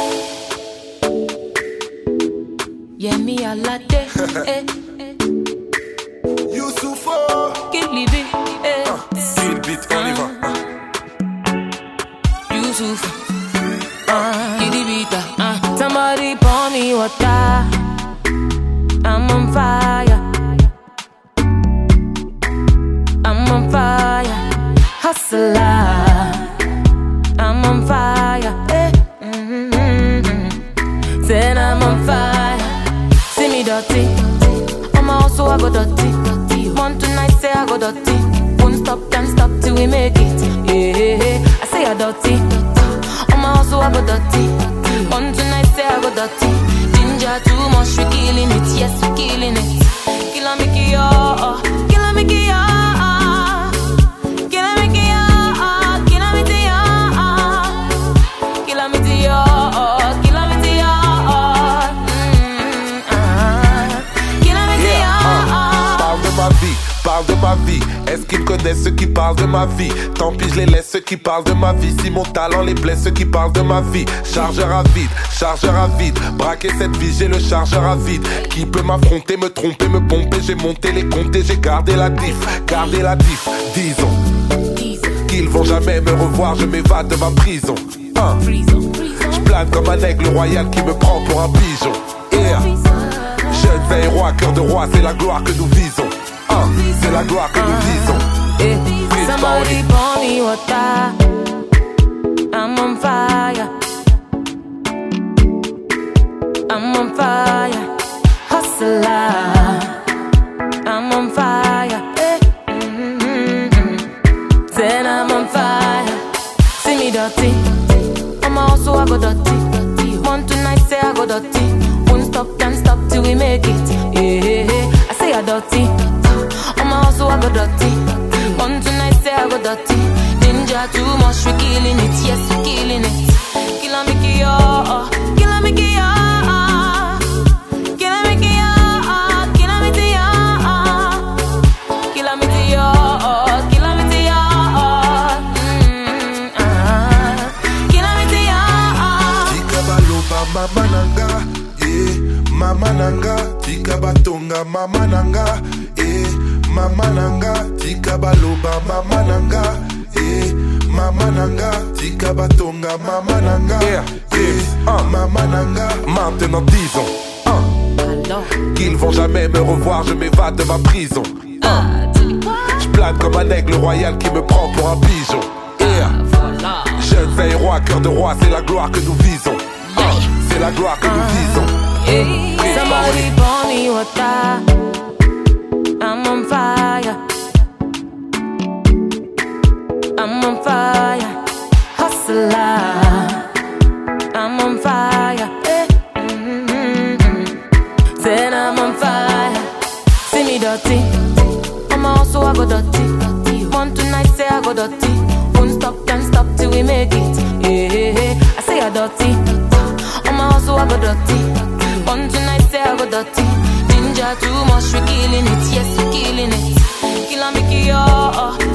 Yeah, me a latte. Youssoufo. Kilibi. Killbeat, on y va. Youssouf. Kilibita. Somebody pour me water. I'm on fire. I'm on fire. Hustler. I'm on fire. Then I'm on fire. See me dirty. On my house, so I go dirty. Want tonight, say I go dirty. Won't stop, can't stop till we make it. Yeah, I say I dirty. On my house, so I go dirty. Want tonight, say I go dirty. Ginger too much, we killing it. Yes, we killing it. Killa me kia, killa me kia. Parle de ma vie, est-ce qu'ils connaissent ceux qui parlent de ma vie? Tant pis je les laisse ceux qui parlent de ma vie. Si mon talent les blesse ceux qui parlent de ma vie. Chargeur à vide, braquer cette vie j'ai le chargeur à vide. Qui peut m'affronter, me tromper, me pomper? J'ai monté les comptes et j'ai gardé la diff. Disons qu'ils vont jamais me revoir, je m'évade de ma prison. Je plane comme un aigle royal qui me prend pour un pigeon. Jeunes et rois, cœur de roi, c'est la gloire que nous visons. C'est la gloire que nous visons. Somebody pour me water. I'm on fire. I'm on fire. Hustler. I'm on fire. Then I'm on fire. See me dirty. On my house, so I go dirty. Want tonight, say I go dirty. Won't stop, can't stop till we make it. Yeah, I say I dirty. On my house, so I go dirty. Want tonight, say I go dirty. Ginger too much, we killing it. Yes, we killing it. Killa me kia, killa me kia. Killa me kia, killa me tia. Killa me tia, killa me tia. Killa me tia. Tikabaloba mama nanga, mama nanga. Tikabatonga mama nanga, mama nanga. Tikabaloba mama nanga, mama nanga. Tikabatonga mama nanga, mama nanga. Maintenant disons qu'ils vont jamais me revoir, je m'évade de ma prison. Je plane comme un aigle royal qui me prend pour un pigeon. Jeunes et rois, cœur de roi, c'est la gloire que nous visons. C'est la gloire que nous visons. Somebody pour me water. I'm on fire. I'm on fire. Hustler. I'm on fire. Then I'm on fire. See me dirty. On my house, so I go dirty. Want tonight, say I go dirty. Won't stop, can't stop till we make it. Yeah, I say I dirty. On my house, so I go dirty. Want tonight, say I go dirty. Ginger too much, we killing it. Yes, we killing it. Killa me kia.